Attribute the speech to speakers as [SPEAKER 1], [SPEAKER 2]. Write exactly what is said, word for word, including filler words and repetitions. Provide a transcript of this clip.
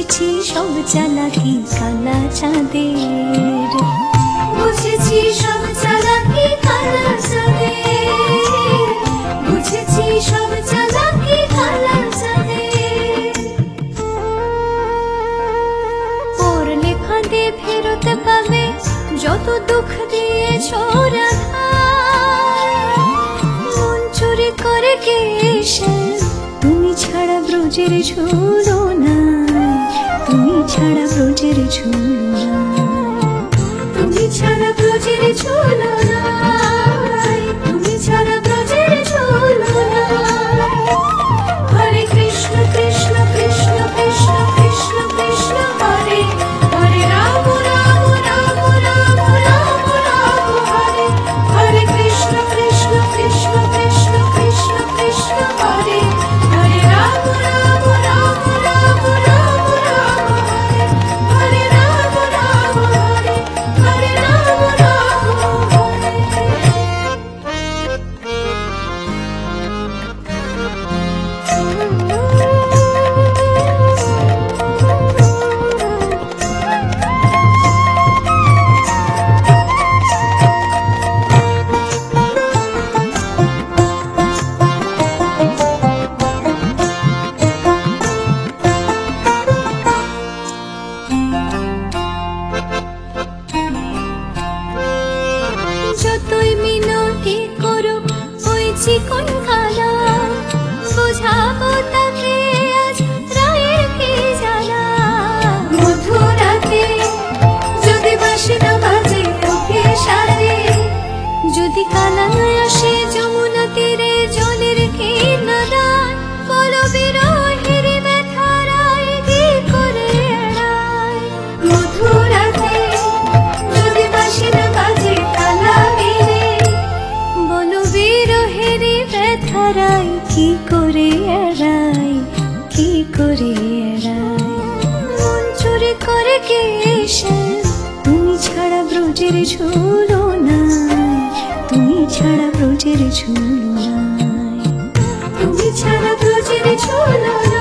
[SPEAKER 1] বুঝেছি সব চালাকি কালা চাঁদের, বুঝেছি সব চালাকি কালা চাঁদের, বুঝেছি সব চালাকি কালা চাঁদের। পড়লে ফাঁদে ফেরত পাবে যত দুঃখ দিয়েছ রাধা, মন চুরি করে কে এসে তুমি ছাড়া ব্রজের ঝুলো না, তুমি ছাড়া ব্রজের ঝুলো না, তুমি ছাড়া ব্রজের ঝুলো না, তুমি ছাড়া ব্রজের ঝুলো না। হরে কৃষ্ণ কৃষ্ণ কৃষ্ণ কৃষ্ণ কৃষ্ণ কৃষ্ণ হরে হরে, রাম রাম রাম রাম রাম রাম হরে, হরে কৃষ্ণ কৃষ্ণ কৃষ্ণ কৃষ্ণ কৃষ্ণ কৃষ্ণ হরে হরে, রাম রাম রাম রাম রাম রাম হরে, হরে রাম রাম হরে, হরে রাম রাম হরে। যতই মিনতি করুক ওই চিকন কালা, বোঝাবো তাকে আজ রায়ের কি জ্বালা। মধুরাতে যদি বাঁশি না বাজে ওকে সারে, যদি কালা না আসে যমুনা তীরে জলের কিনারায়, বলো বিরহের ব্যথা রায় কি করে এড়ায়। মধুরাতে যদি বাঁশি না বাজে কালা মেরে, বলো বিরহের ব্যথা রায় কি করে এড়ায়, কি করে এড়ায়। মন চুরি করে কে এসে তুমি ছাড়া ব্রজের ঝুলো না, তুমি ছাড়া ব্রজের ঝুলো না, তুমি ছাড়া ব্রজের ঝুলো না।